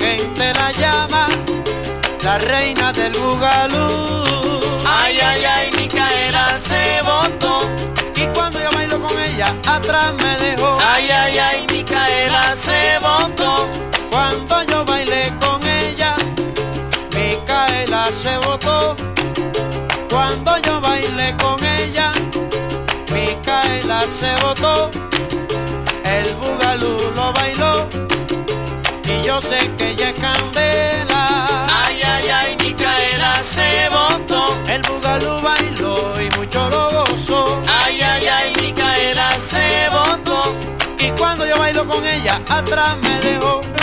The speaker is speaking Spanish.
gente la llama la reina del bugalú. Ay, ay, ay, Micaela se botó. Y cuando yo bailo con ella, atrás me dejó. Ay, ay, ay, Micaela se botó. Cuando yo bailé con ella, Micaela se botó. Cuando yo bailé con ella, Micaela se botó. El bugalú lo bailó y yo sé que ella es candela. Ay, ay, ay, Micaela se botó. El bugalú bailó y mucho lo gozó. Ay, ay, ay, Micaela se botó. Y cuando yo bailo con ella, atrás me dejó.